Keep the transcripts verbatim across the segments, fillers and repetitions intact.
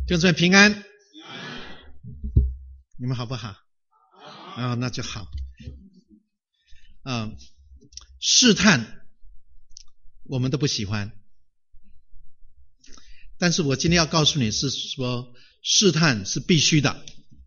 弟兄姊妹平安，你们好不好？啊、哦，那就好。嗯、呃，试探我们都不喜欢，但是我今天要告诉你是说，试探是必须的，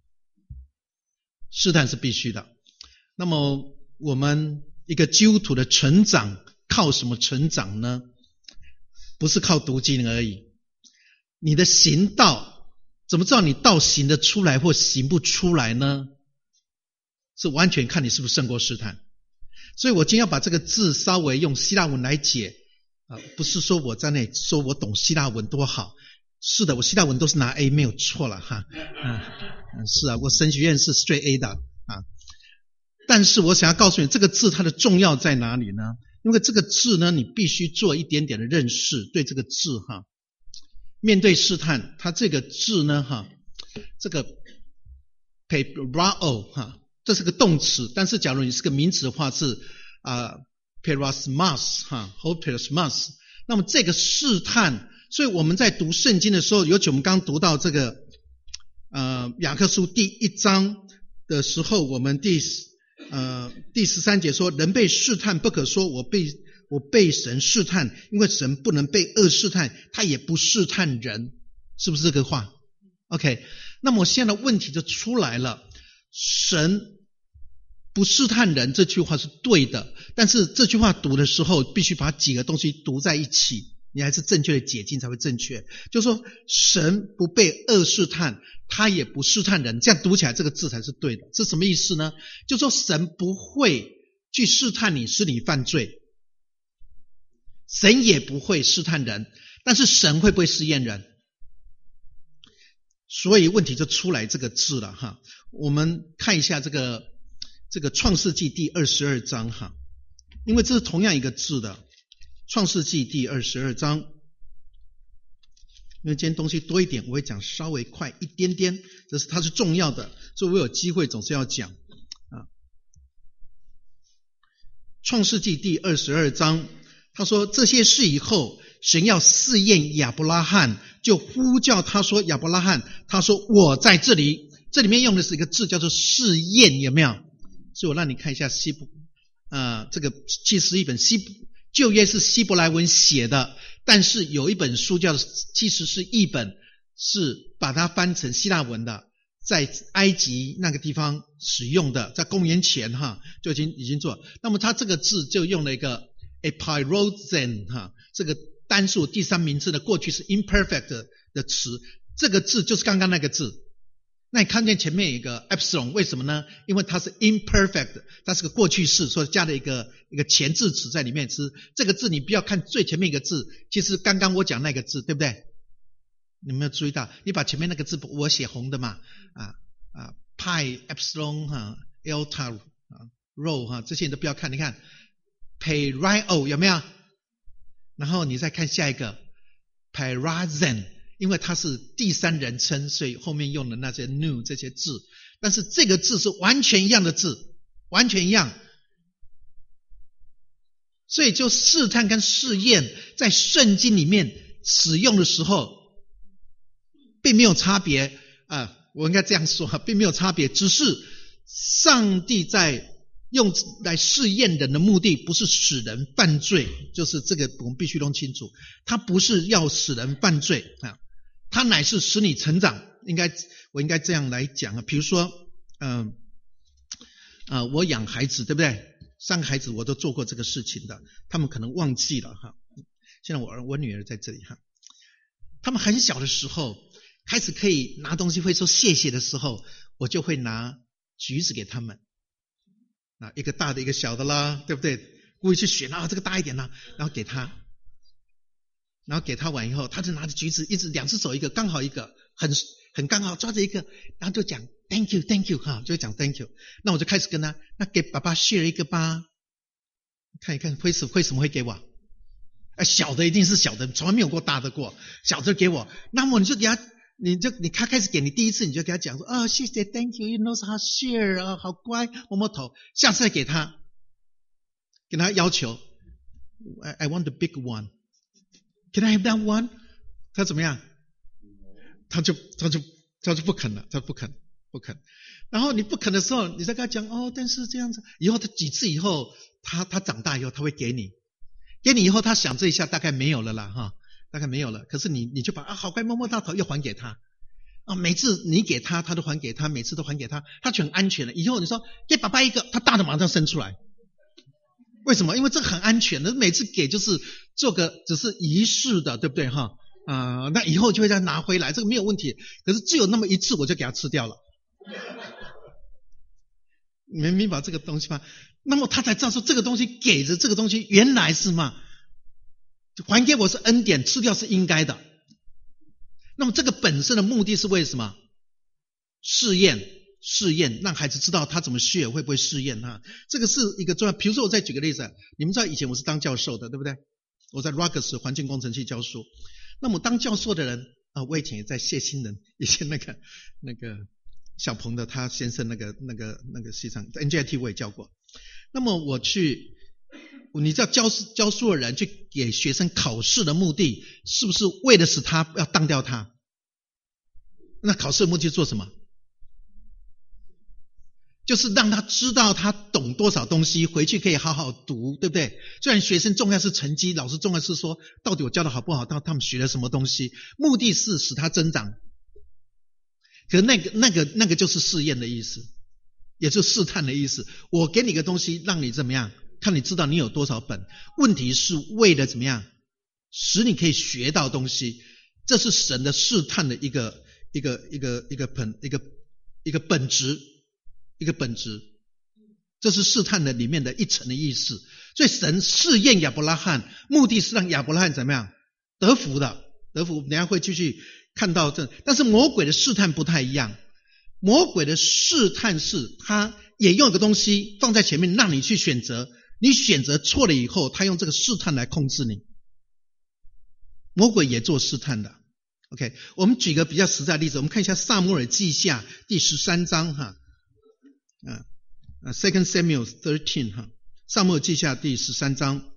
试探是必须的。那么我们一个基督徒的成长靠什么成长呢？不是靠读经而已。你的行道怎么知道你道行得出来或行不出来呢？是完全看你是不是胜过试探。所以我今天要把这个字稍微用希腊文来解啊、呃，不是说我在那里说我懂希腊文多好，是的，我希腊文都是拿 A 没有错了哈，嗯，是啊，我神学院是 straight A 的啊。但是我想要告诉你，这个字它的重要在哪里呢？因为这个字呢，你必须做一点点的认识，对这个字哈。面对试探，它这个字呢哈，这个 perao 哈，这是个动词，但是假如你是个名词的话是啊、呃、perasmas 哈 ，perasmas， 那么这个试探，所以我们在读圣经的时候，尤其我们刚读到这个呃雅各书第一章的时候，我们第呃第十三节说，人被试探不可说我被我被神试探，因为神不能被恶试探，他也不试探人，是不是这个话 ？OK， 那么现在的问题就出来了，神不试探人这句话是对的，但是这句话读的时候必须把几个东西读在一起，你还是正确的解经才会正确。就是说神不被恶试探，他也不试探人，这样读起来这个字才是对的。这什么意思呢？就是说神不会去试探你使你犯罪，神也不会试探人，但是神会不会试验人？所以问题就出来这个字了哈。我们看一下这个这个创世纪第二十二章哈，因为这是同样一个字的。创世纪第二十二章，因为今天东西多一点，我会讲稍微快一点点，这是它是重要的，所以我有机会总是要讲啊。创世纪第二十二章，他说这些事以后，神要试验亚伯拉罕，就呼叫他说亚伯拉罕，他说我在这里。这里面用的是一个字叫做试验，有没有？所以我让你看一下希伯呃这个其实一本希旧约是希伯来文写的，但是有一本书叫其实是译本，是把它翻成希腊文的，在埃及那个地方使用的，在公元前哈就已经已经做。那么它这个字就用了一个 epirozen 哈，这个单数第三名词的过去是 imperfect 的, 的词，这个字就是刚刚那个字。那你看见前面有一个 epsilon， 为什么呢？因为它是 imperfect， 它是个过去式，所以加了一个一个前置词在里面。是这个字你不要看最前面一个字，其实刚刚我讲那个字，对不对？你有没有注意到？你把前面那个字我写红的嘛，啊啊 pi epsilon 哈 delta 啊 rho 哈，这些你都不要看。你看 perio 有没有？然后你再看下一个 perazen。因为它是第三人称，所以后面用的那些 new 这些字，但是这个字是完全一样的字，完全一样。所以就试探跟试验在圣经里面使用的时候并没有差别啊，我应该这样说，并没有差别，只是上帝在用来试验人的目的不是使人犯罪，就是这个我们必须弄清楚，他不是要使人犯罪啊，他乃是使你成长。应该我应该这样来讲啊，比如说嗯呃, 呃我养孩子对不对？三个孩子我都做过这个事情的，他们可能忘记了哈。现在我儿我女儿在这里哈，他们很小的时候开始可以拿东西会说谢谢的时候，我就会拿橘子给他们，啊一个大的一个小的啦，对不对？故意去选啊这个大一点啦，然后给他。然后给他完以后，他就拿着橘子，一直两只手一个，刚好一个，很很刚好抓着一个，然后就讲 thank you thank you 哈，就讲 thank you。那我就开始跟他，那给爸爸 share 一个吧，看一看为什为什么会给我？哎，小的一定是小的，从来没有过大的过，小的给我，那么你就给他，你就你他开始给你第一次，你就给他讲说啊、哦、谢谢 thank you， you know how share 啊，好乖，摸摸头，下次再给他，给他要求 I, I want the big one。Can I have that one？ 他怎么样？ 他就他就他就不肯了，他不肯不肯。然后你不肯的时候，你再跟他讲哦，但是这样子，以后他几次以后，他他长大以后他会给你，给你以后他想这一下大概没有了啦哈，大概没有了。可是你你就把啊好乖摸摸大头又还给他啊，每次你给他他都还给他，每次都还给他，他就很安全了。以后你说给爸爸一个，他大的马上生出来。为什么？因为这个很安全的，每次给就是做个只是仪式的，对不对哈？啊、呃，那以后就会再拿回来，这个没有问题。可是只有那么一次，我就给他吃掉了。你们明白这个东西吗？那么他才知道说这个东西给着这个东西原来是嘛，还给我是恩典，吃掉是应该的。那么这个本身的目的是为什么？试验。试验，让孩子知道他怎么学，会不会试验哈？这个是一个重要。比如说，我再举个例子，你们知道以前我是当教授的，对不对？我在 Rutgers 环境工程系教书。那么当教授的人啊，我以前也在谢新人，以前那个那个小鹏的他先生那个那个那个系上 N J I T 我也教过。那么我去，你知道教教书的人去给学生考试的目的，是不是为了使他要当掉他？那考试的目的做什么？就是让他知道他懂多少东西，回去可以好好读，对不对？虽然学生重要是成绩，老师重要是说到底我教的好不好，到他们学了什么东西，目的是使他增长。可是那个那个那个就是试验的意思，也就是试探的意思。我给你个东西，让你怎么样？看你知道你有多少本。问题是为了怎么样？使你可以学到东西。这是神的试探的一个一个一个一个本一个一个本质。一个本质，这是试探的里面的一层的意思。所以神试验亚伯拉罕，目的是让亚伯拉罕怎么样得福的，得福。等一下会继续看到这，但是魔鬼的试探不太一样。魔鬼的试探是他也用一个东西放在前面，让你去选择，你选择错了以后，他用这个试探来控制你。魔鬼也做试探的。OK， 我们举个比较实在的例子，我们看一下撒母耳记下第十三章哈。啊啊 ，Second Samuel thirteen 哈，撒母耳记下第十三章。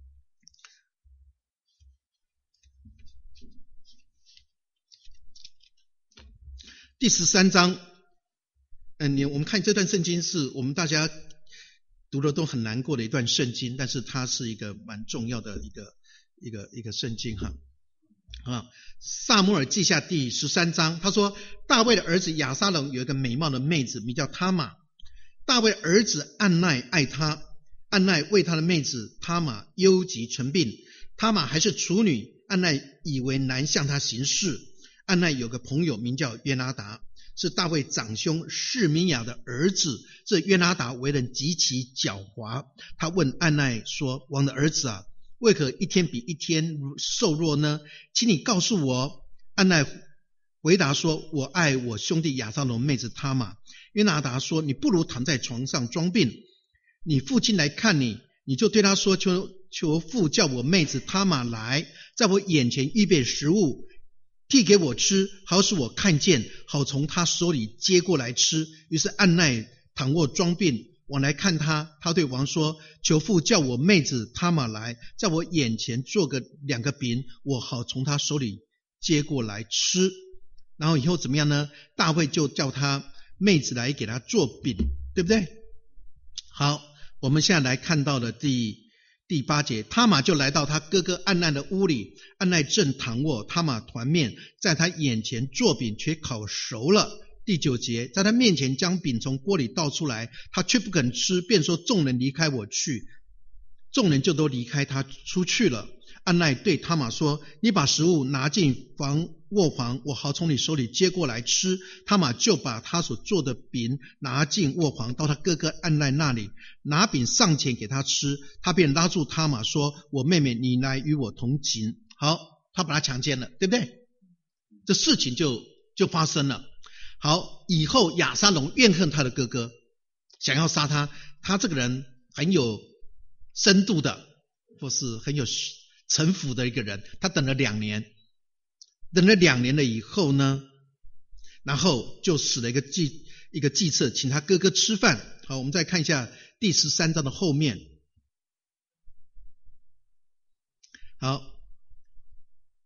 第十三章，嗯，你我们看这段圣经是我们大家读的都很难过的一段圣经，但是它是一个蛮重要的一个一个一个圣经哈。啊，撒母耳记下第十三章，他说大卫的儿子亚撒龙有一个美貌的妹子，名叫他玛。大卫儿子暗奈爱他，暗奈为他的妹子他玛忧急成病。他玛还是处女，暗奈以为难向他行事。暗奈有个朋友名叫约拿达，是大卫长兄示米亚的儿子。这约拿达为人极其狡猾。他问暗奈说：王的儿子啊，为何一天比一天瘦弱呢？请你告诉我。暗奈回答说：我爱我兄弟亚撒龙妹子他玛。约拿达说：你不如躺在床上装病，你父亲来看你，你就对他说：求求父叫我妹子他玛来，在我眼前预备食物，递给我吃，好使我看见，好从他手里接过来吃。于是暗奈躺卧装病，往来看他。他对王说：求父叫我妹子他玛来，在我眼前做个两个饼，我好从他手里接过来吃。然后以后怎么样呢？大卫就叫他妹子来给他做饼，对不对？好，我们现在来看到的第第八节，他玛就来到他哥哥暗奈的屋里，暗奈正躺卧，他玛团面在他眼前做饼，却烤熟了。第九节，在他面前将饼从锅里倒出来，他却不肯吃，便说：众人离开我去。众人就都离开他出去了。暗奈对他玛说：你把食物拿进房卧房，我好从你手里接过来吃。他玛就把他所做的饼拿进卧房，到他哥哥暗奈那里，拿饼上前给他吃。他便拉住他玛说：我妹妹，你来与我同寝。好，他把他强奸了，对不对？这事情就就发生了。好，以后亚撒龙怨恨他的哥哥，想要杀他。他这个人很有深度的，或是很有城府的一个人。他等了两年，等了两年了以后呢，然后就使了一个计一个计策，请他哥哥吃饭。好，我们再看一下第十三章的后面。好，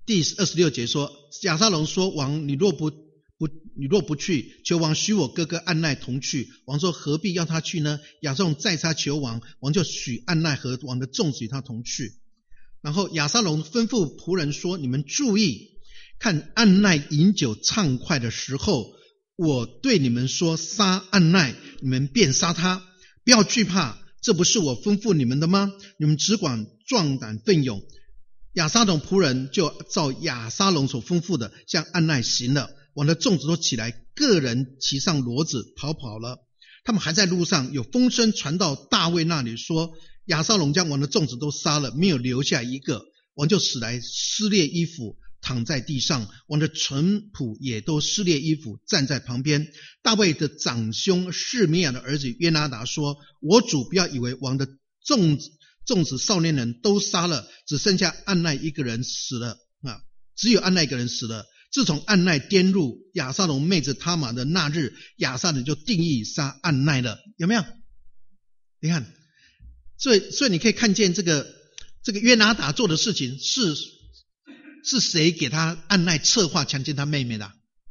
第二十六节说，亚撒龙说，王，你若不不，你若不去，求王许我哥哥暗奈同去。王说，何必要他去呢？亚撒龙再三求王，王就许暗奈和王的众子与他同去。然后亚撒龙吩咐仆人说，你们注意，看暗奈饮酒畅快的时候，我对你们说杀暗奈，你们便杀他，不要惧怕，这不是我吩咐你们的吗？你们只管壮胆奋勇。亚撒龙仆人就照亚撒龙所吩咐的向暗奈行了。王的众子都起来，个人骑上骡子逃跑了。他们还在路上，有风声传到大卫那里说，亚撒龙将王的众子都杀了，没有留下一个。王就使来撕裂衣服躺在地上，王的臣仆也都撕裂衣服站在旁边。大卫的长兄示米亚的儿子约拿达说，我主不要以为王的众子众子少年人都杀了，只剩下暗奈一个人死了啊！只有暗奈一个人死了。自从暗奈颠入亚撒龙妹子他玛的那日，亚撒人就定义杀暗奈了。有没有？你看，所以所以你可以看见这个这个约拿达做的事情是是谁给他暗奈策划强奸他妹妹的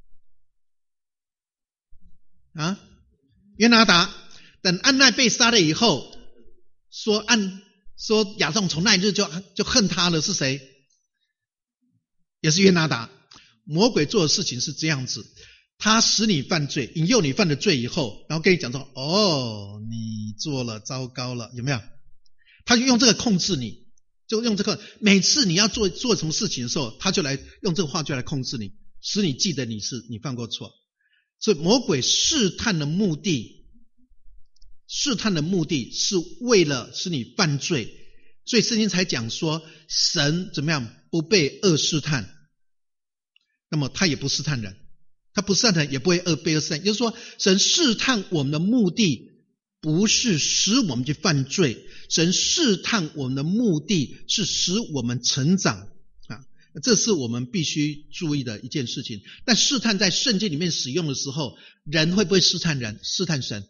啊？约拿达。等暗奈被杀了以后，说暗说亚撒龙从那一日就就恨他了，是谁？也是约拿达。魔鬼做的事情是这样子，他使你犯罪，引诱你犯了罪以后，然后跟你讲说，哦，你做了，糟糕了，有没有？他就用这个控制你，就用这个，每次你要做做什么事情的时候，他就来用这个话就来控制你，使你记得你是你犯过错。所以魔鬼试探的目的，试探的目的是为了使你犯罪，所以圣经才讲说，神怎么样不被恶试探。那么他也不试探人，他不试探人也不会恶被恶试探。也就是说，神试探我们的目的不是使我们去犯罪，神试探我们的目的是使我们成长啊，这是我们必须注意的一件事情。但试探在圣经里面使用的时候，人会不会试探人？试探神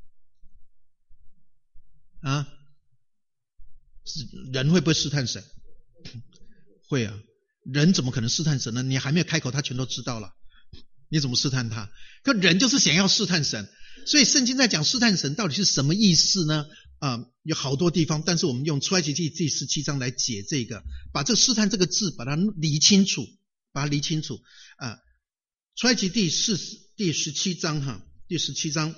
啊？人会不会试探神？会啊。人怎么可能试探神呢？你还没有开口，他全都知道了，你怎么试探他？可人就是想要试探神，所以圣经在讲试探神到底是什么意思呢？啊、呃，有好多地方，但是我们用出埃及记第十七章来解这个，把这个试探这个字把它理清楚，把它理清楚啊、呃。出埃及第四第十七章哈，第十七章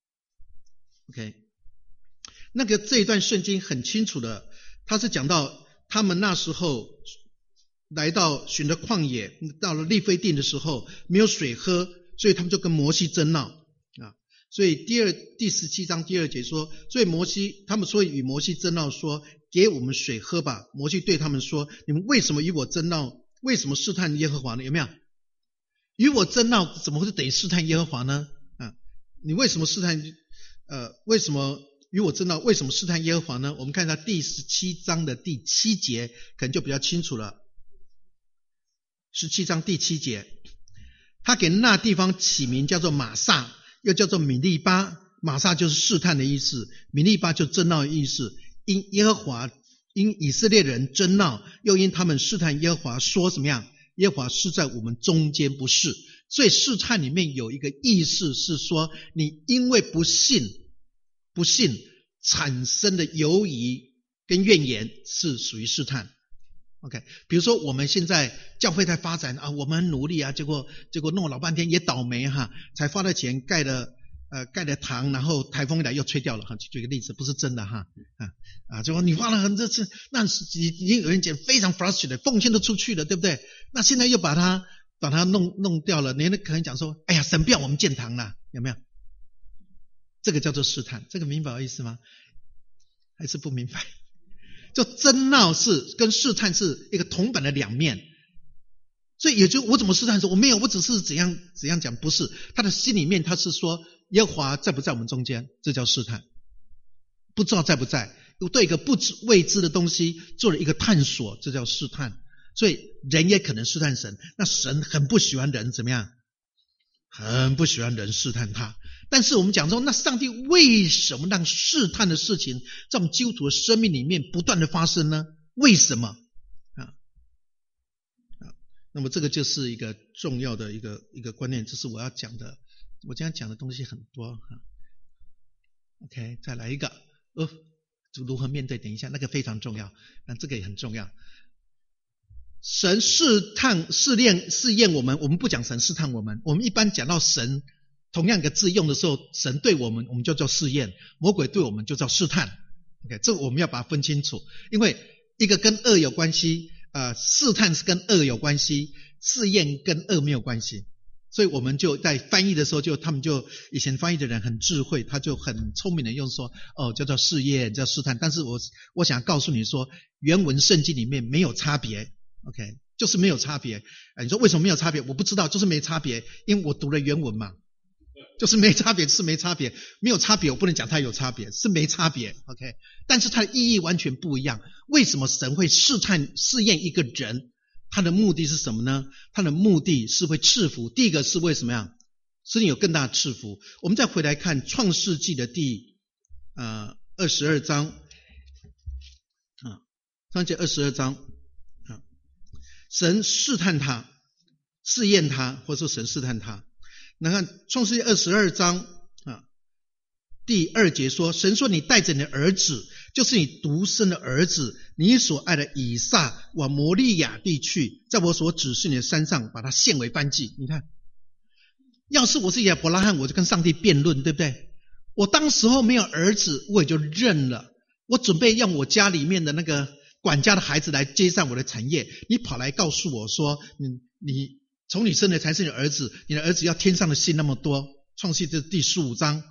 ，OK， 那个这一段圣经很清楚的，他是讲到他们那时候来到寻的旷野，到了利非定的时候没有水喝，所以他们就跟摩西争闹啊。所以第二第十七章第二节说，所以摩西他们所以与摩西争闹说，给我们水喝吧。摩西对他们说，你们为什么与我争闹？为什么试探耶和华呢？有没有？与我争闹怎么会是等于试探耶和华呢？啊，你为什么试探？呃，为什么与我争闹？为什么试探耶和华呢？我们看一下第十七章的第七节，可能就比较清楚了。十七章第七节，他给那地方起名叫做玛撒，又叫做米利巴。玛撒就是试探的意思，米利巴就争闹的意思。因耶和华因以色列人争闹，又因他们试探耶和华，说什么样？耶和华是在我们中间不是。所以试探里面有一个意思是说，你因为不信不信产生的犹疑跟怨言是属于试探。OK， 比如说我们现在教会在发展啊，我们很努力啊，结果结果弄了老半天也倒霉哈，才花了钱盖了呃盖了堂，然后台风一来又吹掉了哈。举个例子，不是真的哈啊啊，结果你花了很多次，那已已经有人讲非常 frustrated， 奉献都出去了，对不对？那现在又把它把它弄弄掉了，你可能讲说，哎呀，神不要我们建堂了，有没有？这个叫做试探，这个明白我意思吗？还是不明白？就争闹是跟试探是一个铜板的两面，所以也就我怎么试探说我没有，我只是怎样怎样讲，不是他的心里面他是说耶和华在不在我们中间，这叫试探，不知道在不在，对一个不知未知的东西做了一个探索，这叫试探。所以人也可能试探神，那神很不喜欢人怎么样？很不喜欢人试探他。但是我们讲说，那上帝为什么让试探的事情在我们基督徒的生命里面不断的发生呢？为什么啊？ 那么这个就是一个重要的一个一个观念，这是我要讲的。我今天讲的东西很多哈。OK， 再来一个哦，如何面对？等一下，那个非常重要，那这个也很重要。神试探、试炼、试验我们，我们不讲神试探我们，我们一般讲到神同样一个字用的时候，神对我们，我们就叫试验；魔鬼对我们就叫试探。OK， 这我们要把它分清楚，因为一个跟恶有关系，呃，试探是跟恶有关系，试验跟恶没有关系。所以我们就在翻译的时候就，他们就以前翻译的人很智慧，他就很聪明的用说，哦，叫做试验，叫试探。但是我我想告诉你说，原文圣经里面没有差别 ，OK， 就是没有差别。哎，你说为什么没有差别？我不知道，就是没差别，因为我读了原文嘛，就是没差别，是没差别，没有差别，我不能讲它有差别，是没差别 ，OK。但是它的意义完全不一样。为什么神会试探试验一个人？他的目的是什么呢？他的目的是会赐福。第一个是为什么样？使你有更大的赐福。我们再回来看创世纪的第呃二十二章啊，创世纪二十二章啊，神试探他，试验他，或者说神试探他。那看创世纪二十二章啊，第二节说，神说你带着你的儿子，就是你独生的儿子，你所爱的以撒往摩利亚地去，在我所指示你的山上把它献为燔祭。你看，要是我是亚伯拉罕，我就跟上帝辩论，对不对？我当时候没有儿子，我也就认了，我准备让我家里面的那个管家的孩子来接上我的产业，你跑来告诉我说，你你从你生的才是你的儿子，你的儿子要天上的星那么多。创世记第十五章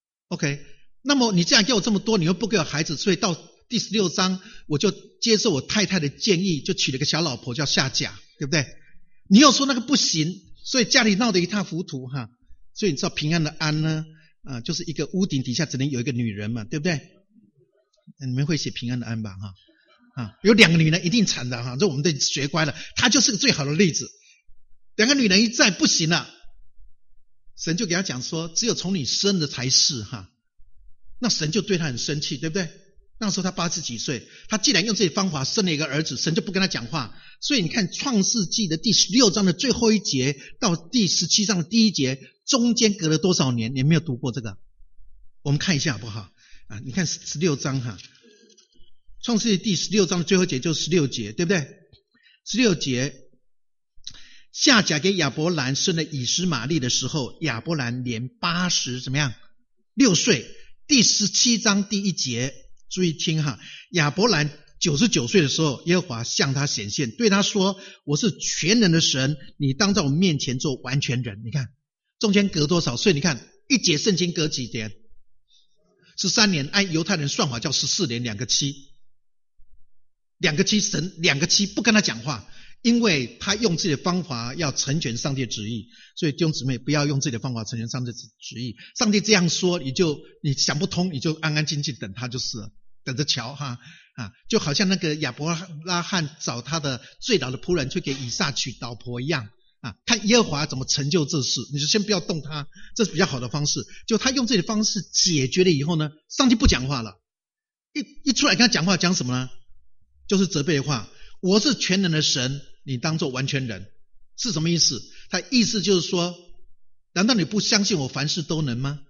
OK， 那么你这样给我这么多，你又不给我孩子，所以到第十六章我就接受我太太的建议，就娶了个小老婆叫夏甲，对不对？你又说那个不行，所以家里闹得一塌糊涂哈。所以你知道平安的安呢，啊、呃，就是一个屋顶底下只能有一个女人嘛，对不对？你们会写平安的安吧哈？啊，有两个女人一定惨的哈，这我们得学乖了，她就是个最好的例子。两个女人一在不行了，神就给他讲说，只有从你生的才是哈。那神就对他很生气，对不对？那时候他八十几岁，他既然用这些方法生了一个儿子，神就不跟他讲话。所以你看创世纪的第十六章的最后一节到第十七章的第一节，中间隔了多少年？你有没有读过这个？我们看一下好不好啊？你看十六章哈，创世纪第十六章的最后一节就是十六节，对不对？十六节，夏甲给亚伯兰生了以实玛利的时候，亚伯兰年八十怎么样？六岁。第十七章第一节，注意听哈，亚伯兰九十九岁的时候，耶和华向他显现，对他说，我是全能的神，你当在我面前做完全人。你看中间隔多少岁？你看一节圣经隔几年？十三年，按犹太人算法叫十四年，两个七，两个七，神两个七不跟他讲话，因为他用自己的方法要成全上帝的旨意。所以弟兄姊妹不要用自己的方法成全上帝的旨意。上帝这样说，你就你想不通，你就安安静静等他就是了，等着瞧哈啊，就好像那个亚伯拉罕找他的最老的仆人去给以撒娶老婆一样啊，看耶和华怎么成就这事，你就先不要动他，这是比较好的方式。就他用这个方式解决了以后呢，上帝不讲话了，一一出来跟他讲话讲什么呢？就是责备的话，我是全能的神，你当作完全人，是什么意思？他意思就是说，难道你不相信我凡事都能吗？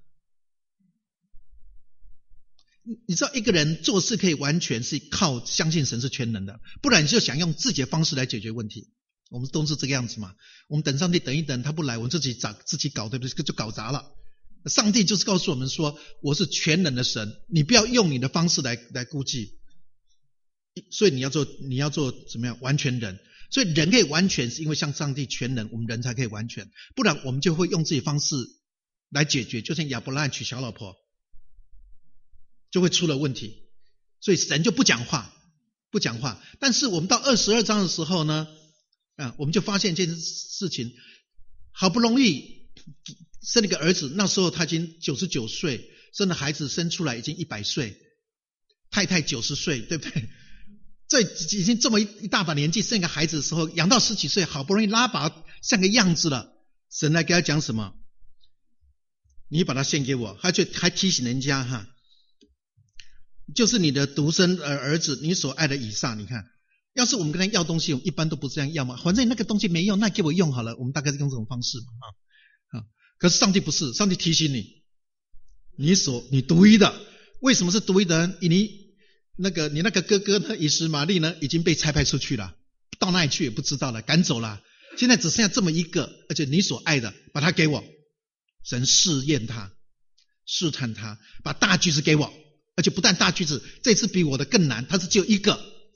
你知道一个人做事可以完全是靠相信神是全能的，不然你就想用自己的方式来解决问题。我们都是这个样子嘛，我们等上帝等一等，他不来，我们自己找自己搞，对不对？就搞砸了。上帝就是告诉我们说，我是全能的神，你不要用你的方式来来估计。所以你要做你要做怎么样完全人？所以人可以完全是因为像上帝全能，我们人才可以完全，不然我们就会用自己方式来解决，就像亚伯拉罕娶小老婆就会出了问题。所以神就不讲话不讲话。但是我们到二十二章的时候呢，啊，我们就发现这件事情，好不容易生了个儿子，那时候他已经九十九岁，生了孩子生出来已经一百岁，太太九十岁，对不对？这已经这么一大把年纪，生一个孩子的时候，养到十几岁，好不容易拉拔像个样子了，神来给他讲什么？你把他献给我，他就还提醒人家哈，就是你的独生儿子，你所爱的以撒。你看要是我们跟他要东西，我们一般都不这样要嘛，反正那个东西没用，那给我用好了，我们大概是用这种方式嘛。啊，可是上帝不是，上帝提醒你，你所你独一的，为什么是独一的？你那个你那个哥哥呢，以实玛利呢，已经被差派出去了，到哪里去也不知道了，赶走了，现在只剩下这么一个，而且你所爱的，把他给我。神试验他，试探他，把大锯子给我，而且不但大锯子，这次比我的更难，他是只有一个，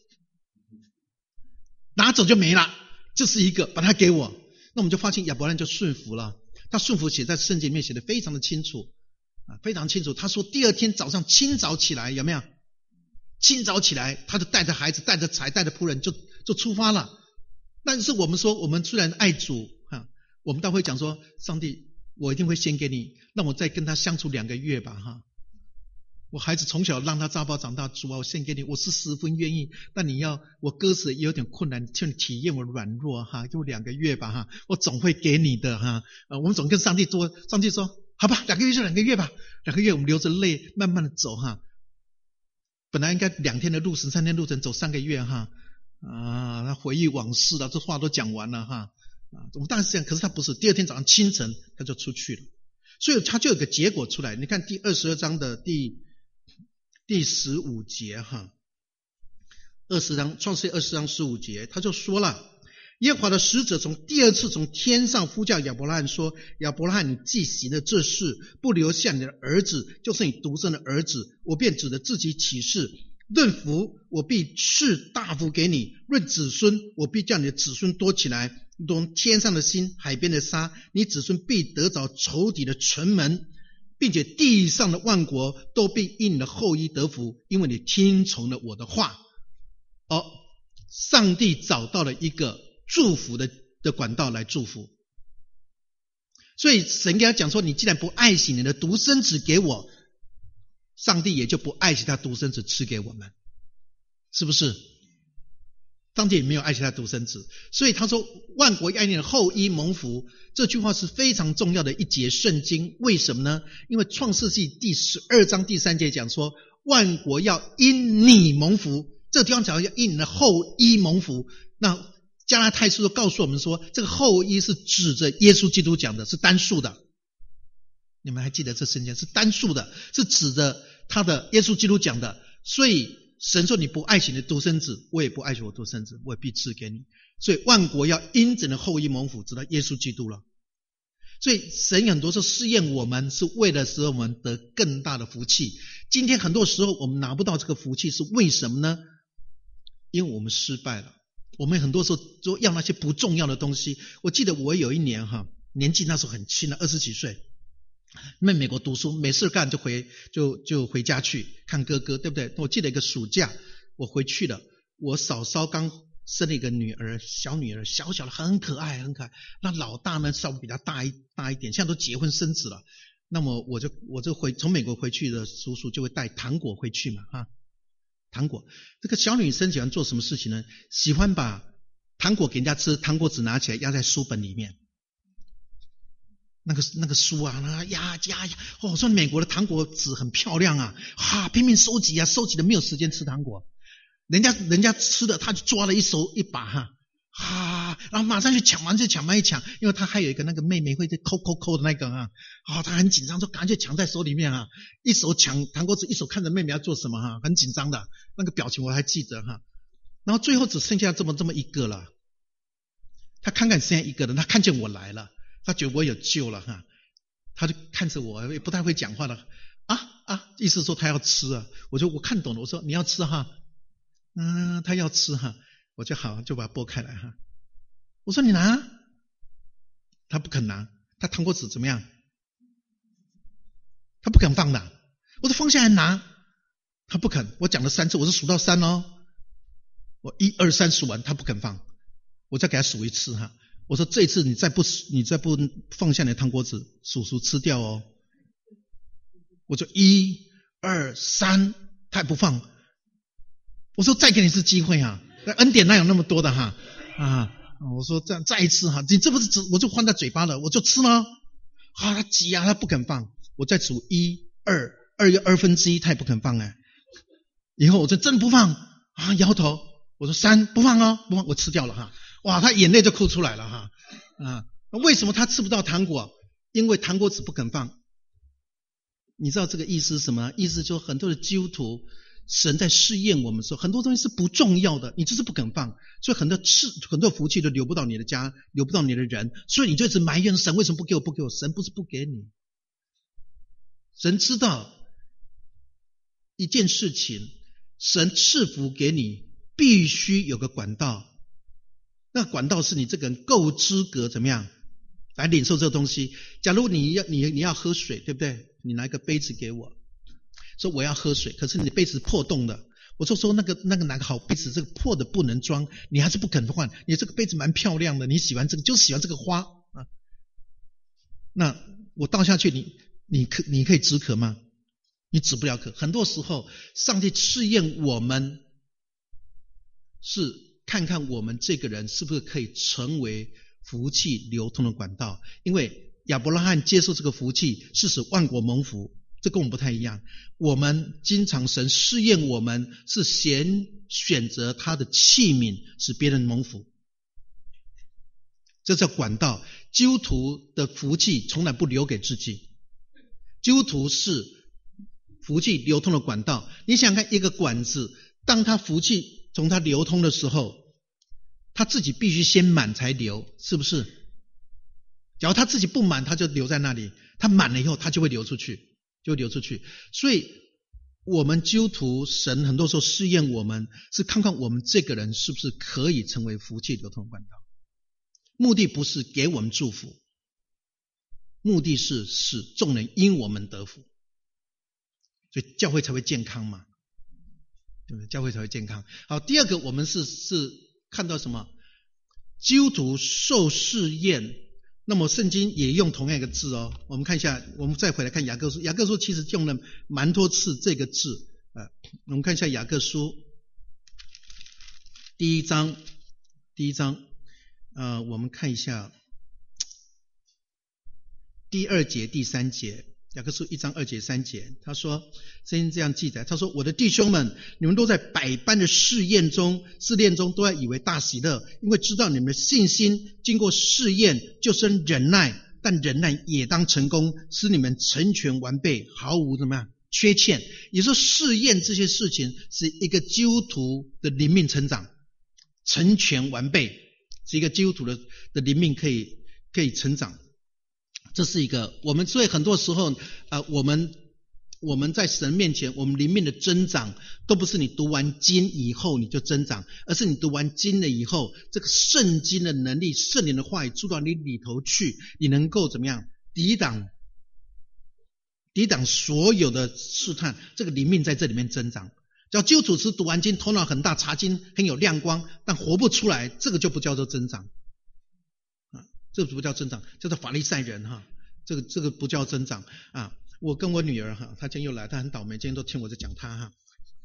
拿走就没了，就是一个，把它给我。那我们就发现亚伯兰就顺服了，他顺服写在圣经里面写的非常的清楚啊，非常清楚。他说第二天早上清早起来，有没有？清早起来，他就带着孩子，带着财，带着仆人就就出发了。但是我们说，我们虽然爱主哈，我们倒会讲说，上帝，我一定会先给你，让我再跟他相处两个月吧哈。我孩子从小让他扎包长大，主啊，我献给你，我是十分愿意。但你要我割舍也有点困难，请你体验我软弱哈，就两个月吧哈，我总会给你的哈。呃，我们总跟上帝说，上帝说，好吧，两个月就两个月吧，两个月我们流着泪慢慢的走哈。本来应该两天的路程，三天路程，走三个月哈。啊，他回忆往事了，这话都讲完了哈。啊，我们当然是这样，可是他不是，第二天早上清晨他就出去了，所以他就有个结果出来。你看第二十二章的第第十五节哈，二十章创世记二十章十五节，他就说了，耶和华的使者从第二次从天上呼叫亚伯拉罕说，亚伯拉罕，你既行了这事，不留下你的儿子，就是你独生的儿子，我便指着自己起誓，论福我必赐大福给你，论子孙我必叫你的子孙多起来，如同天上的星，海边的沙，你子孙必得着仇敌的城门，并且地上的万国都必因你的后裔得福，因为你听从了我的话。哦，上帝找到了一个祝福的的管道来祝福，所以神跟他讲说，你既然不爱惜你的独生子给我，上帝也就不爱惜他独生子赐给我们，是不是？上帝也没有爱惜他独生子，所以他说万国爱你的后裔蒙福，这句话是非常重要的一节圣经。为什么呢？因为创世纪第十二章第三节讲说，万国要因你蒙福，这个地方讲要因你的后裔蒙福。那加拉太书都告诉我们说，这个后裔是指着耶稣基督讲的，是单数的。你们还记得这圣经是单数的，是指着他的耶稣基督讲的。所以神说，你不爱惜你的独生子，我也不爱惜我独生子，我也必赐给你。所以万国要因着你的后裔蒙福，指到耶稣基督了。所以神很多时候试验我们，是为了使我们得更大的福气。今天很多时候我们拿不到这个福气，是为什么呢？因为我们失败了。我们很多时候都要那些不重要的东西。我记得我有一年哈，年纪那时候很轻了，二十几岁，在美国读书，没事干就回就就回家去看哥哥，对不对？我记得一个暑假我回去了，我嫂嫂刚生了一个女儿，小女儿，小小的，很可爱很可爱。那老大呢稍微比较大一大一点，现在都结婚生子了。那么我就我就回从美国回去的叔叔就会带糖果回去嘛哈。糖果，这个小女生喜欢做什么事情呢？喜欢把糖果给人家吃，糖果纸拿起来压在书本里面。那个那个书啊，那压压压，哦，我说美国的糖果纸很漂亮啊，哈，拼命收集啊，收集的没有时间吃糖果，人家人家吃的他就抓了一手一把哈，啊，然后马上去抢，完就抢，完一抢，因为他还有一个那个妹妹会在抠抠抠的那个啊，啊，他很紧张，就赶紧抢在手里面啊，一手抢糖果纸，一手看着妹妹要做什么哈，很紧张的那个表情我还记得哈。然后最后只剩下这么这么一个了，他看看剩下一个人，他看见我来了。他觉得我有救了哈，他就看着我，也不太会讲话了啊啊，意思说他要吃啊，我就我看懂了，我说你要吃哈，嗯，他要吃哈，我就好就把它剥开来哈，我说你拿，他不肯拿，他糖果纸怎么样？他不肯放的，我说放下来拿，他不肯，我讲了三次，我是数到三哦，我一二三数完，他不肯放，我再给他数一次哈。我说这一次你再不你再不放下你的糖果纸，叔叔吃掉哦。我就一二三，他也不放。我说再给你一次机会啊，恩典哪有那么多的哈啊！我说这样再一次哈，你这不是我就放在嘴巴了，我就吃了。啊，他急啊，他不肯放。我再数一二二又二分之一，他也不肯放哎。以后我就真不放啊，摇头我说三不放哦，不放，我吃掉了哈。哇，他眼泪就哭出来了哈。啊，为什么他吃不到糖果？因为糖果籽不肯放。你知道这个意思是什么？意思就是很多的基督徒，神在试验我们的时候，很多东西是不重要的，你就是不肯放，所以很多吃很多福气都流不到你的家，流不到你的人，所以你就一直埋怨神为什么不给我，不给我。神不是不给你，神知道一件事情，神赐福给你必须有个管道，那管道是你这个人够资格怎么样来领受这个东西。假如你要你你要喝水，对不对？你拿一个杯子给我，说我要喝水，可是你的杯子破洞的，我就说那个那个拿个好杯子，这个破的不能装，你还是不肯换。你这个杯子蛮漂亮的，你喜欢这个，就喜欢这个花啊。那我倒下去，你你可你可以止渴吗？你止不了渴。很多时候，上帝试验我们，是看看我们这个人是不是可以成为福气流通的管道。因为亚伯拉罕接受这个福气，是使万国蒙福。这跟我们不太一样，我们经常神试验我们，是先选择他的器皿，使别人蒙福，这叫管道。基督徒的福气从来不留给自己，基督徒是福气流通的管道。你想看一个管子，当他福气从他流通的时候，他自己必须先满才流，是不是？假如他自己不满，他就留在那里，他满了以后他就会流出去，就流出去。所以我们基督徒，神很多时候试验我们，是看看我们这个人是不是可以成为福气流通管道。目的不是给我们祝福，目的是使众人因我们得福，所以教会才会健康嘛，对不对？教会才会健康。好，第二个我们是是看到什么？基督徒受试验。那么圣经也用同样一个字哦，我们看一下，我们再回来看雅各书。雅各书其实用了蛮多次这个字，呃，我们看一下雅各书第一章，第一章，呃，我们看一下第二节、第三节。雅各书一章二节三节，他说，圣经这样记载，他说：“我的弟兄们，你们都在百般的试验中、试炼中，都要以为大喜乐，因为知道你们的信心经过试验，就生忍耐，但忍耐也当成功，使你们成全完备，毫无怎么样缺欠。”也就是说，试验这些事情是一个基督徒的灵命成长，成全完备，是一个基督徒的的灵命可以可以成长。这是一个我们，所以很多时候呃，我们我们在神面前，我们灵命的增长都不是你读完经以后你就增长，而是你读完经了以后，这个圣经的能力、圣灵的话语注到你里头去，你能够怎么样抵挡抵挡所有的试探，这个灵命在这里面增长。只要基督徒是读完经头脑很大，查经很有亮光，但活不出来，这个就不叫做增长。这个不叫增长，叫做法利赛人哈，这个这个不叫增长啊！我跟我女儿哈，她今天又来，她很倒霉，今天都听我在讲她哈。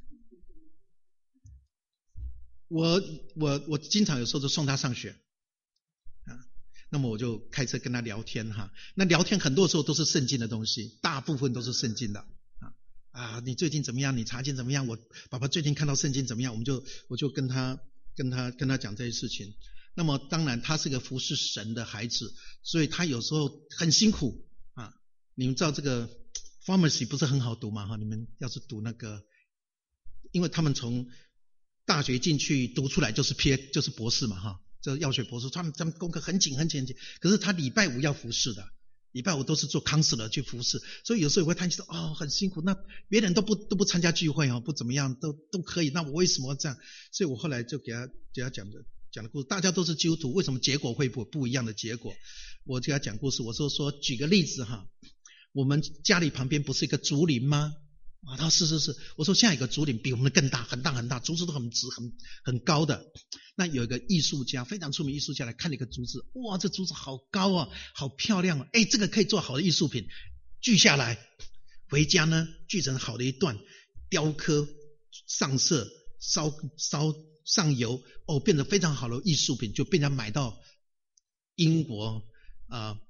我我我经常有时候就送她上学啊，那么我就开车跟她聊天哈。那聊天很多时候都是圣经的东西，大部分都是圣经的啊啊！你最近怎么样？你查经怎么样？我爸爸最近看到圣经怎么样？我们就我就跟她跟她跟她讲这些事情。那么当然他是个服侍神的孩子，所以他有时候很辛苦啊。你们知道这个 pharmacy 不是很好读嘛哈？你们要是读那个，因为他们从大学进去读出来就是 P 就是博士嘛哈，这药学博士，他们他们功课很紧很紧很紧。可是他礼拜五要服侍的，礼拜五都是做 counselor 去服侍，所以有时候也会叹气说哦很辛苦，那别人都不都不参加聚会哦，不怎么样都都可以，那我为什么这样？所以我后来就给他给他讲的。讲的故事，大家都是基督徒，为什么结果会不不一样的结果？我给他讲故事，我说说举个例子哈，我们家里旁边不是一个竹林吗？啊，他说是是是，我说现在有个竹林比我们的更大，很大很大，竹子都很直很很高的。那有一个艺术家，非常出名艺术家来看了一个竹子，哇，这竹子好高啊，好漂亮啊，哎，这个可以做好的艺术品，锯下来，回家呢锯成好的一段，雕刻上色，烧烧。上油哦，变得非常好的艺术品，就被人家买到英国啊、呃、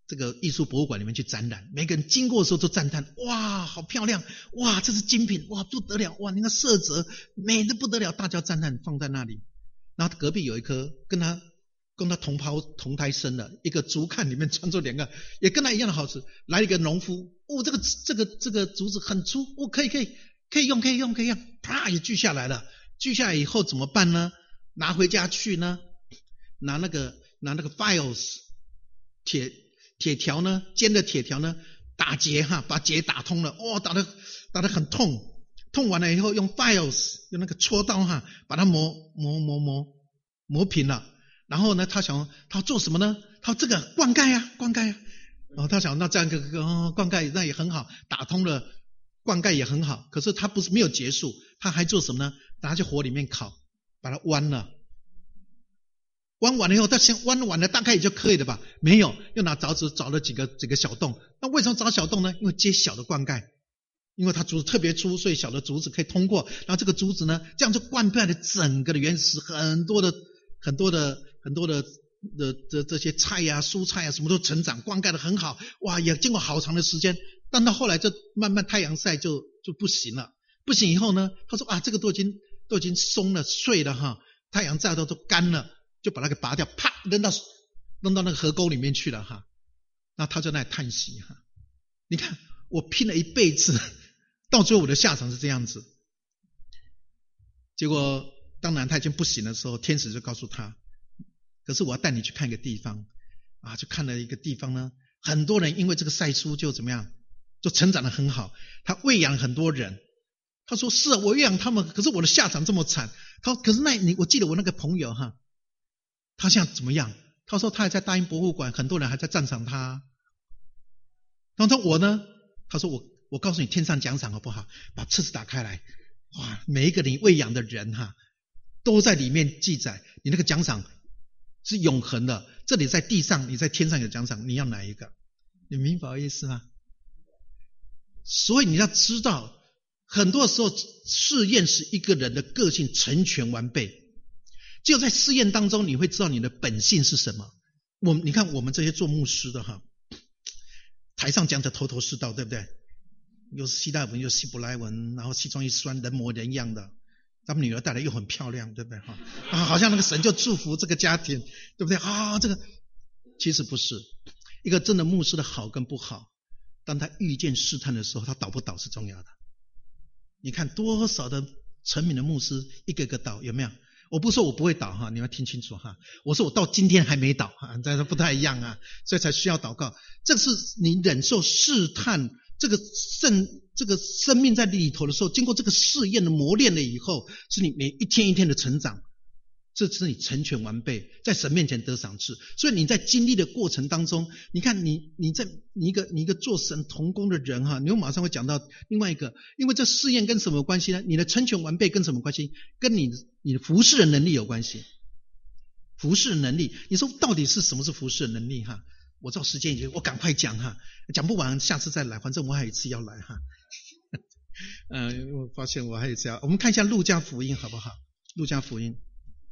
这个艺术博物馆里面去展览，每个人经过的时候都赞叹，哇，好漂亮，哇，这是精品，哇，不得了，哇，那个色泽美得不得了，大家赞叹放在那里。然后隔壁有一棵跟他跟他同胞同胎生的一个竹竿里面装着两个也跟他一样的好吃，来了一个农夫，哦，这个这个这个竹子很粗，哦，可以可以可以用可以用可以用，啪也锯下来了。锯下来以后怎么办呢？拿回家去呢？拿那个拿那个 files 铁铁条呢，尖的铁条呢，打结哈，把结打通了，哦，打得打得很痛，痛完了以后用 files 用那个戳刀哈，把它磨磨磨磨磨平了。然后呢，他想他做什么呢？他这个灌溉啊，灌溉啊，哦，他想那这样个哦灌溉那也很好，打通了。灌溉也很好，可是他不是没有结束，他还做什么呢？拿去火里面烤，把它弯了，弯完了以后，他先弯完了大概也就可以了吧？没有，又拿凿子凿了几个几个小洞。那为什么凿小洞呢？因为接小的灌溉，因为它竹子特别粗，所以小的竹子可以通过。然后这个竹子呢，这样就灌溉了整个的原石，很多的很多的很多的的这这些菜呀、啊、蔬菜啊，什么都成长，灌溉的很好。哇，也经过好长的时间。但到后来就慢慢太阳晒就就不行了，不行以后呢，他说啊，这个都已经都已经松了碎了哈，太阳晒到都干了，就把它给拔掉，啪扔到扔到那个河沟里面去了哈。那他就在那里叹息哈，你看我拼了一辈子，到最后我的下场是这样子。结果当然他已经不行的时候，天使就告诉他，可是我要带你去看一个地方啊，就看了一个地方呢，很多人因为这个晒书就怎么样？就成长得很好，他喂养很多人。他说是啊，我喂养他们，可是我的下场这么惨。他说可是那你我记得我那个朋友哈，他现在怎么样？他说他还在大英博物馆，很多人还在赞赏他。然后他说我呢？他说我我告诉你天上奖赏好不好？把册子打开来，哇，每一个你喂养的人哈，都在里面记载，你那个奖赏是永恒的。这里在地上，你在天上有奖赏，你要哪一个？你明白我意思吗？所以你要知道，很多时候试验使一个人的个性成全完备。只有在试验当中，你会知道你的本性是什么。我们你看我们这些做牧师的哈，台上讲的头头是道，对不对？又是希腊文又希伯来文，然后西装一穿，人模人样的。他们女儿带来又很漂亮，对不对？哈啊，好像那个神就祝福这个家庭，对不对？啊，这个其实不是一个真的牧师的好跟不好。当他遇见试探的时候，他倒不倒是重要的。你看多少的成名的牧师一个个倒，有没有？我不说我不会倒哈，你要听清楚哈。我说我到今天还没倒哈，但是不太一样啊，所以才需要祷告。这是你忍受试探，这个生这个生命在里头的时候，经过这个试验的磨练了以后，是你每一天一天的成长。这是你成全完备，在神面前得赏赐。所以你在经历的过程当中，你看你你在你一个你一个做神同工的人哈，你又马上会讲到另外一个，因为这试验跟什么关系呢？你的成全完备跟什么关系？跟你你的服事的能力有关系。服事的能力，你说到底是什么是服事的能力哈？我照时间已经，我赶快讲哈，讲不完下次再来，反正我还有一次要来哈。嗯、呃，我发现我还有一次要，我们看一下路加福音好不好？路加福音。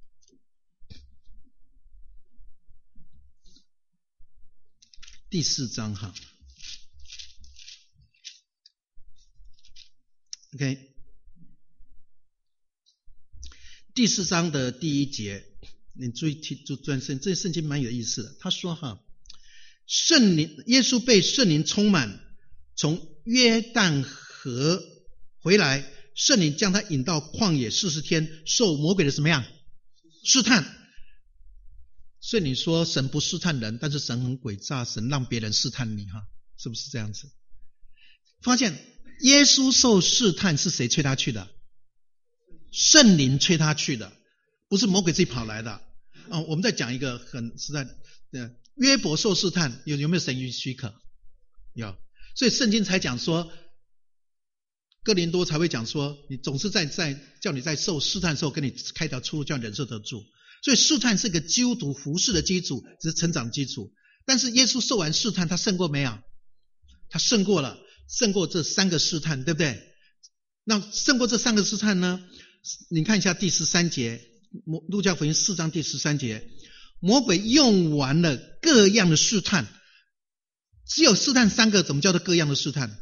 第四章哈 ，OK， 第四章的第一节，你注意听，注专圣，这圣经蛮有意思的。他说哈，圣灵，耶稣被圣灵充满，从约旦河回来，圣灵将他引到旷野四十天，受魔鬼的什么样试探。所以你说神不试探人，但是神很诡诈，神让别人试探你哈，是不是这样子？发现耶稣受试探是谁催他去的？圣灵催他去的，不是魔鬼自己跑来的。啊，我们再讲一个很实在的，约伯受试探有有没有神谕许可？有，所以圣经才讲说，哥林多才会讲说，你总是在在叫你在受试探的时候，跟你开条出路，叫你忍受得住。所以试探是个基督徒服事的基础，只是成长的基础。但是耶稣受完试探，他胜过没有？他胜过了，胜过这三个试探，对不对？那胜过这三个试探呢？你看一下第十三节，路加福音四章第十三节，魔鬼用完了各样的试探， 只有试探三个，怎么叫做各样的试探？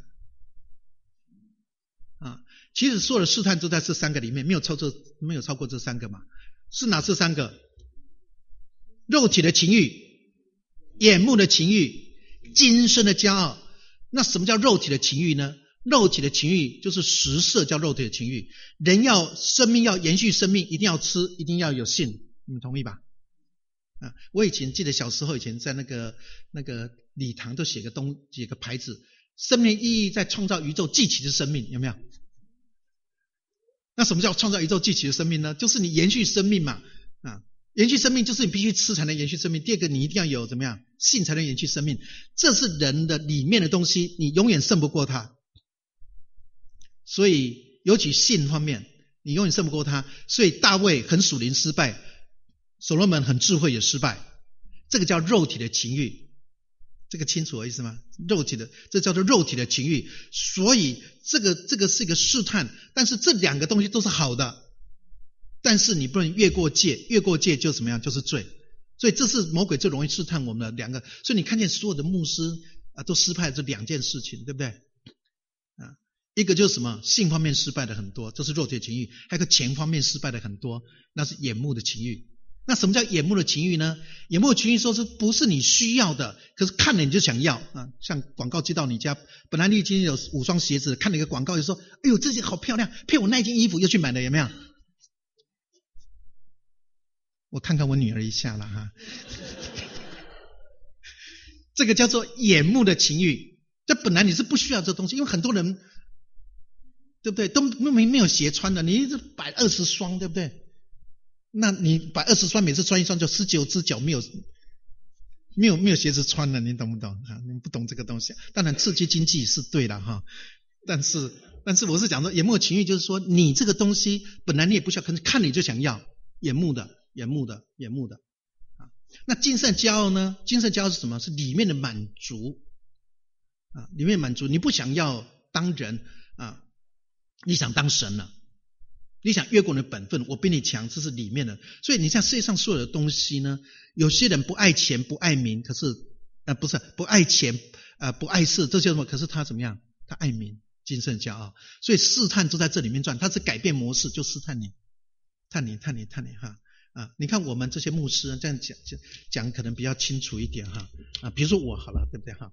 啊，其实所有的试探都在这三个里面，没有超过没有超过这三个嘛？是哪这三个？肉体的情欲、眼目的情欲、今生的骄傲。那什么叫肉体的情欲呢？肉体的情欲就是食色，叫肉体的情欲。人要生命要延续生命，一定要吃，一定要有性，你们同意吧？啊，我以前记得小时候以前在那个那个礼堂都写个东写个牌子，生命意义在创造宇宙继起的生命，有没有？那什么叫创造宇宙继起的生命呢？就是你延续生命嘛，啊，延续生命就是你必须吃才能延续生命。第二个，你一定要有怎么样性才能延续生命，这是人的里面的东西，你永远胜不过它。所以尤其性方面，你永远胜不过他。所以大卫很属灵失败，所罗门很智慧也失败。这个叫肉体的情欲，这个清楚我意思吗？肉体的，这叫做肉体的情欲。所以这个这个是一个试探，但是这两个东西都是好的，但是你不能越过界，越过界就怎么样？就是罪。所以这是魔鬼最容易试探我们的两个。所以你看见所有的牧师啊都失败这两件事情，对不对？啊。一个就是什么？性方面失败的很多，这是肉体的情欲；还有一个钱方面失败的很多，那是眼目的情欲。那什么叫眼目的情欲呢？眼目的情欲说是不是你需要的，可是看了你就想要啊？像广告接到你家，本来你已经有五双鞋子，看了一个广告就说：“哎呦，这件好漂亮，配我那件衣服，又去买了，有没有？”我看看我女儿一下了哈，这个叫做眼目的情欲。这本来你是不需要这东西，因为很多人。对不对？都没没有鞋穿的，你一直摆二十双，对不对？那你摆二十双，每次穿一双就十九只脚没有没有没有鞋子穿了，你懂不懂啊？你们不懂这个东西，当然刺激经济是对的哈，但是但是我是讲说眼目情欲，就是说你这个东西本来你也不需要，可是看你就想要，眼目的眼目的眼目的啊。那今生骄傲呢？今生骄傲是什么？是里面的满足啊，里面满足，你不想要当人啊。你想当神了，你想越过你的本分，我比你强，这是里面的。所以你像世界上所有的东西呢，有些人不爱钱不爱名，可是呃不是不爱钱呃不爱色，这叫什么？可是他怎么样？他爱名，今生骄傲。所以试探都在这里面转，他是改变模式，就试探你，探你探你探你哈啊！你看我们这些牧师这样讲讲讲可能比较清楚一点哈啊，比如说我好了，对不对哈？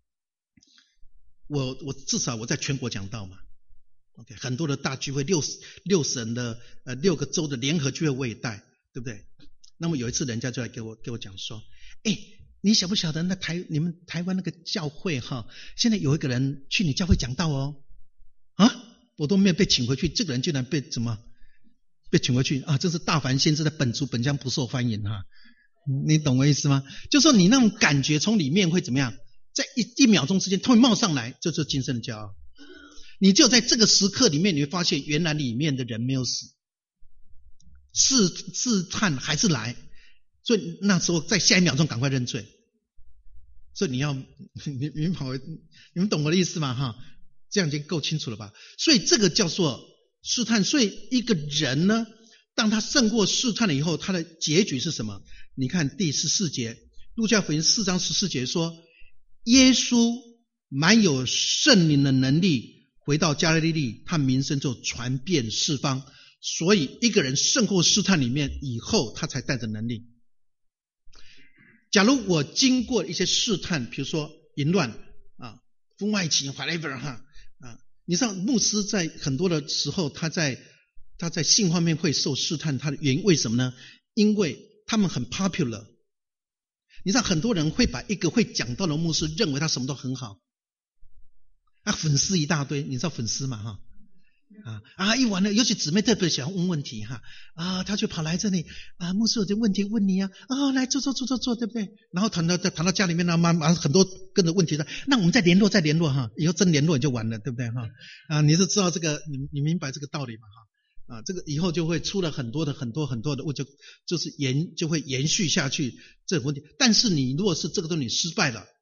我我至少我在全国讲道嘛。OK， 很多的大聚会，六六省的呃六个州的联合聚会我也带，对不对？那么有一次人家就来给我给我讲说，哎，你晓不晓得那台你们台湾那个教会哈，现在有一个人去你教会讲道哦，啊，我都没有被请回去，这个人竟然被怎么被请回去啊？这是大凡先知的本族本乡不受欢迎哈，你懂我意思吗？就说你那种感觉从里面会怎么样，在一一秒钟之间突然冒上来，这就是今生的骄傲。你只有在这个时刻里面，你会发现原来里面的人没有死，试试探还是来，所以那时候在下一秒钟赶快认罪。所以你要你你们跑，你们懂我的意思吗？哈，这样已经够清楚了吧？所以这个叫做试探。所以一个人呢，当他胜过试探了以后，他的结局是什么？你看第十四节，路加福音四章十四节说，耶稣满有圣灵的能力。回到加利利，他名声就传遍四方。所以一个人胜过试探里面以后，他才带着能力。假如我经过一些试探，比如说淫乱啊、婚外情 whatever 哈啊，你知道牧师在很多的时候，他在他在性方面会受试探，他的原因为什么呢？因为他们很 popular。你知道很多人会把一个会讲道的牧师认为他什么都很好。啊，粉丝一大堆，你知道粉丝嘛哈？啊啊，一完了，尤其姊妹特别喜欢问问题哈啊，他就跑来这里啊，牧师有这问题问你啊啊，来坐坐坐坐坐，对不对？然后谈到谈到家里面呢，妈妈很多跟着问题的，那我们再联络再联络哈，以后真联络就完了，对不对哈？啊，你是知道这个，你你明白这个道理吗哈？啊，这个以后就会出了很多的很多很多的问，就就是延就会延续下去这个问题。但是你如果是这个东西失败了。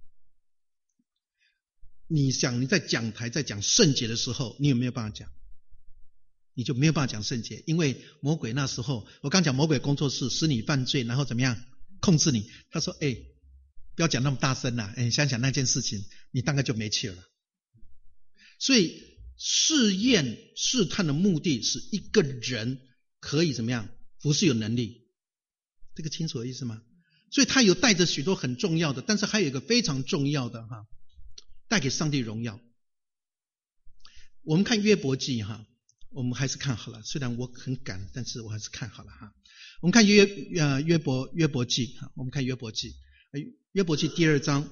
你想你在讲台在讲圣洁的时候，你有没有办法讲？你就没有办法讲圣洁，因为魔鬼那时候，我刚讲魔鬼工作是使你犯罪，然后怎么样控制你？他说：“哎， 不要讲那么大声啦，哎，想想那件事情，你大概就没气了。所以试验试探的目的是一个人可以怎么样，不是有能力，这个清楚的意思吗？所以他有带着许多很重要的，但是还有一个非常重要的哈，带给上帝荣耀。我们看约伯记哈，我们还是看好了，虽然我很赶，但是我还是看好了哈。我们看约呃约伯约伯记哈，我们看约伯记，约伯记第二章。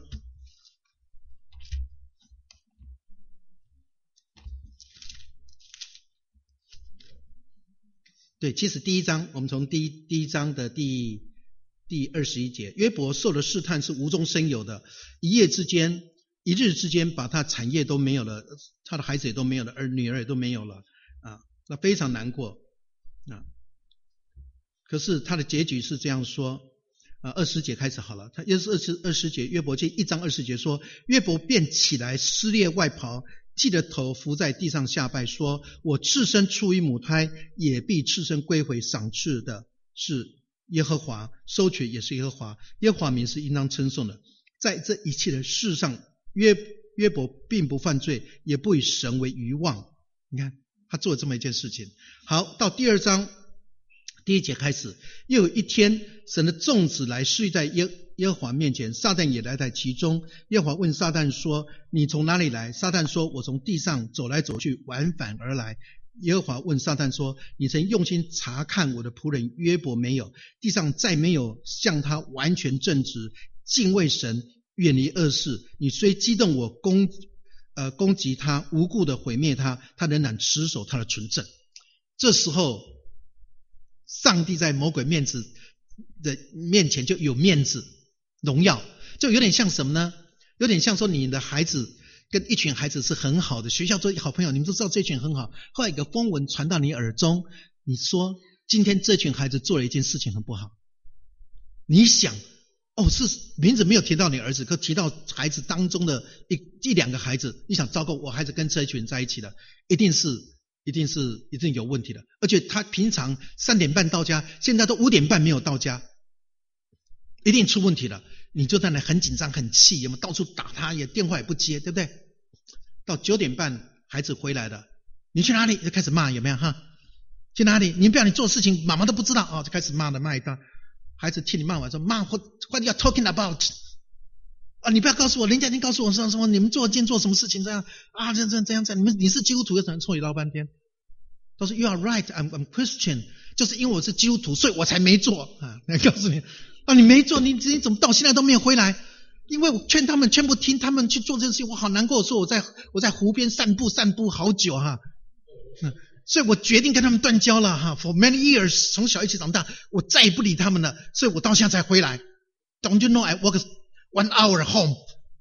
对，其实第一章，我们从第一第一章的第第二十一节，约伯受的试探是无中生有的，一夜之间，一日之间，把他产业都没有了，他的孩子也都没有了，儿女儿也都没有了啊，那非常难过啊。可是他的结局是这样说啊，二十节开始好了，他也是二十二十节，约伯记一章二十节说，约伯便起来撕裂外袍，剃着头伏在地上下拜，说：我赤身出于母胎，也必赤身归回，赏赐的是耶和华，收取也是耶和华，耶和华名是应当称颂的。在这一切的事上，约约伯并不犯罪，也不以神为愚妄。你看他做了这么一件事情。好，到第二章第一节开始，又有一天，神的众子来睡在耶耶和华面前，撒旦也来在其中。耶和华问撒旦说：你从哪里来？撒旦说：我从地上走来走去，往返而来。耶和华问撒旦说：你曾用心查看我的仆人约伯没有？地上再没有像他完全正直，敬畏神，远离恶事。你虽激动我攻呃攻击他，无故的毁灭他，他仍然持守他的纯正。这时候上帝在魔鬼面子的面前就有面子荣耀，就有点像什么呢？有点像说你的孩子跟一群孩子是很好的，学校做好朋友，你们都知道这群很好，后来一个风闻传到你耳中，你说今天这群孩子做了一件事情很不好，你想哦，是名字没有提到你儿子，可提到孩子当中的一一两个孩子，你想糟糕，我孩子跟这一群人在一起的，一定是一定是一定有问题的，而且他平常三点半到家，现在都五点半没有到家，一定出问题了。你就在那很紧张很气，有没有到处打他，也电话也不接，对不对？到九点半孩子回来了，你去哪里？就开始骂，有没有哈？去哪里？你不要你做事情妈妈都不知道哦，就开始骂的骂一大。孩子听你骂完说：骂 what what you talking about 啊，你不要告诉我，人家已经告诉我说什么，你们做今天做什么事情这样啊，这样这样这样，你们你是基督徒，有什么错？你唠半天。他说 You are right, I'm I'm Christian， 就是因为我是基督徒，所以我才没做啊。来告诉你啊，你没做，你你怎么到现在都没有回来？因为我劝他们全部听，他们去做这件事情，我好难过。说我在我在湖边散步散步好久哈，嗯，所以我决定跟他们断交了哈。For many years， 从小一起长大，我再也不理他们了，所以我到现在才回来。Don't you know I walk one hour home?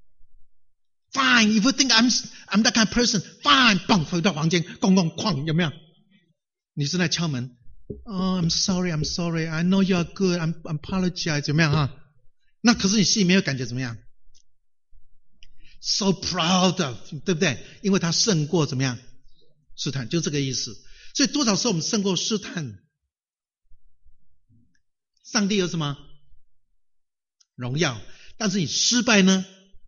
Fine, if you think I'm I'm that kind of person, fine， 棒回到房间，咣咣哐，有没有？你是在敲门。Oh, I'm sorry, I'm sorry. I know you are good. I'm, I'm apologize. 怎么样哈？那可是你心里面有感觉怎么样 ？So proud of， 对不对？因为他胜过怎么样？试探，就这个意思。所以多少时候我们胜过试探，上帝有什么荣耀？但是你失败呢？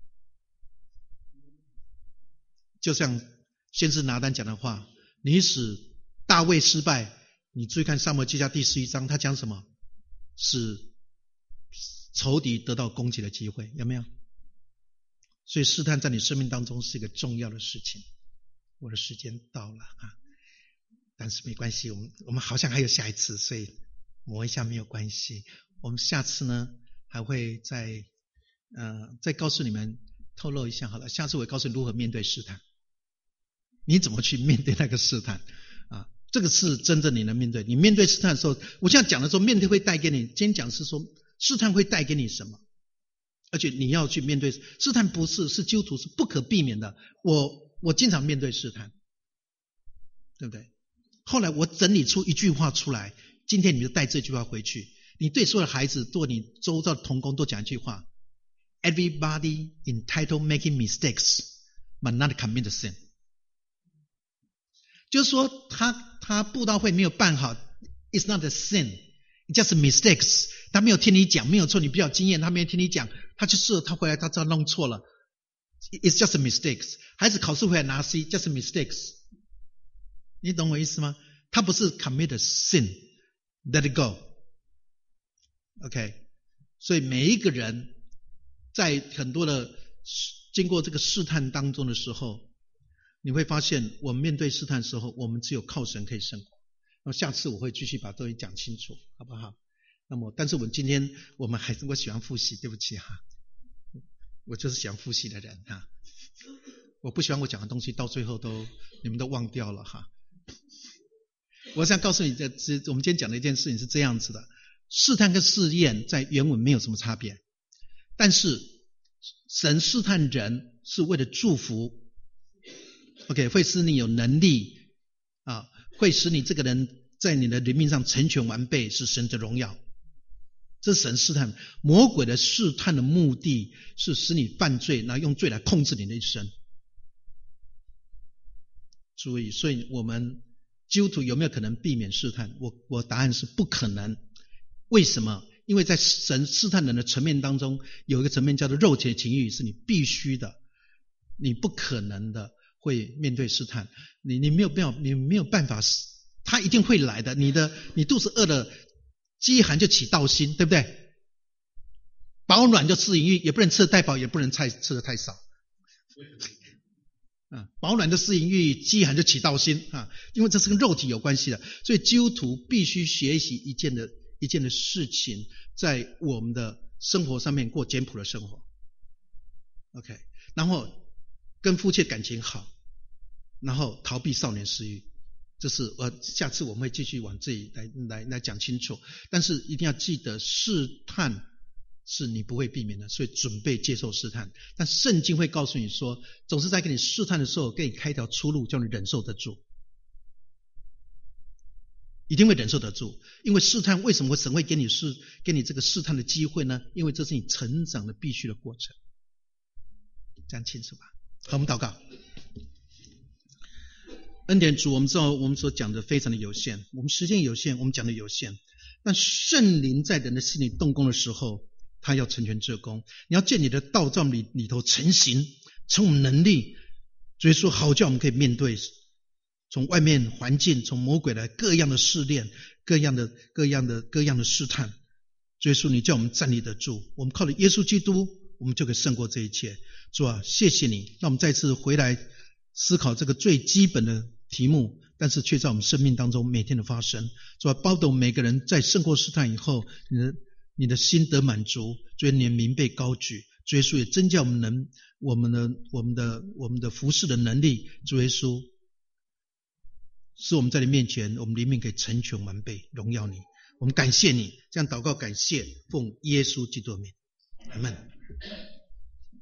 就像先知拿单讲的话，你使大卫失败。你注意看撒母耳记下第十一章，他讲什么？是仇敌得到攻击的机会，有没有？所以试探在你生命当中是一个重要的事情。我的时间到了啊，但是没关系，我们我们好像还有下一次，所以磨一下没有关系。我们下次呢还会再呃再告诉你们透露一下好了。下次我会告诉你如何面对试探，你怎么去面对那个试探啊？这个是真正你能面对。你面对试探的时候，我现在讲的时候，面对会带给你，今天讲是说试探会带给你什么，而且你要去面对试探，不是是基督徒是不可避免的。我我经常面对试探，对不对？后来我整理出一句话出来，今天你就带这句话回去，你对所有的孩子，对你周遭的同工都讲一句话 ：Everybody entitled making mistakes, but not commit sin。就是说他他布道会没有办好 ，It's not a sin， just mistakes， 他没有听你讲，没有错，你比较经验，他没有听你讲，他去试了，他回来他知道弄错了。It's just mistakes。孩子考试回来拿 C， just mistakes。你懂我意思吗？他不是 commit a sin，let it go。OK， 所以每一个人在很多的经过这个试探当中的时候，你会发现，我们面对试探的时候，我们只有靠神可以胜过。那么下次我会继续把东西讲清楚，好不好？那么，但是我们今天我们还是我喜欢复习，对不起哈，我就是喜欢复习的人哈。我不喜欢我讲的东西到最后都你们都忘掉了哈。我想告诉你，这我们今天讲的一件事情是这样子的：试探跟试验在原文没有什么差别，但是神试探人是为了祝福。OK， 会使你有能力啊，会使你这个人在你的灵命上成全完备，是神的荣耀。这是神试探。魔鬼的试探的目的是使你犯罪，然后用罪来控制你的一生。注意，所以我们基督徒有没有可能避免试探？我我答案是不可能。为什么？因为在神试探人的层面当中，有一个层面叫做肉体的情欲，是你必须的，你不可能的会面对试探。你你没有办法，你没有办法，他一定会来的。你的你肚子饿了，饥寒就起盗心，对不对？饱暖就思淫欲，也不能吃得太饱，也不能太吃得太少。啊，饱暖就思淫欲，饥寒就起盗心啊，因为这是跟肉体有关系的。所以基督徒必须学习一件的一件的事情，在我们的生活上面过简朴的生活。OK， 然后跟夫妻感情好，然后逃避少年私欲。这是呃，下次我们会继续往这里来来来讲清楚。但是一定要记得，试探是你不会避免的，所以准备接受试探。但圣经会告诉你说，总是在给你试探的时候，给你开一条出路，叫你忍受得住，一定会忍受得住。因为试探，为什么神会给你试给你这个试探的机会呢？因为这是你成长的必须的过程。这样清楚吧？好，我们祷告。恩典主，我们知道我们所讲的非常的有限，我们时间有限，我们讲的有限。但圣灵在人的心里动工的时候，他要成全这功。你要借你的道在我们里里头成型，成我们能力。所以说，好叫我们可以面对从外面环境、从魔鬼来各样的试炼、各样的各样的各样的试探。所以说，你叫我们站立得住。我们靠着耶稣基督，我们就可以胜过这一切。主啊，谢谢你，让我们再次回来思考这个最基本的题目，但是却在我们生命当中每天的发生。主啊，包得每个人在胜过试探以后，你的你的心得满足，主啊，你的名被高举，主耶稣也增加我们能我们的我们的我们的服侍的能力。主耶稣，使我们在你面前，我们灵命可以成全完备，荣耀你。我们感谢你，这样祷告感谢，奉耶稣基督的名，阿们。